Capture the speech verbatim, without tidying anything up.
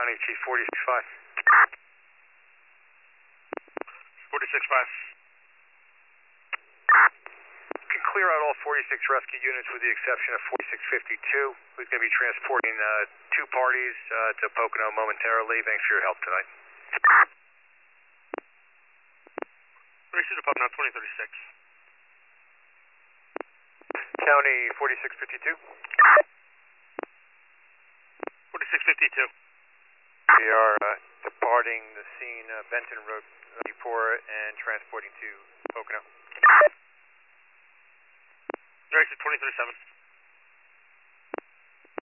County, Chief forty-six five. forty-six five. You can clear out all forty-six rescue units with the exception of forty-six fifty-two, who's going to be transporting uh, two parties uh, to Pocono momentarily. Thanks for your help tonight. Race to Pocono, twenty thirty-six. County, forty-six fifty-two. forty-six fifty-two. We are uh, departing the scene, uh, Benton Road ninety-four, and transporting to Pocono. Race to twenty thirty-seven.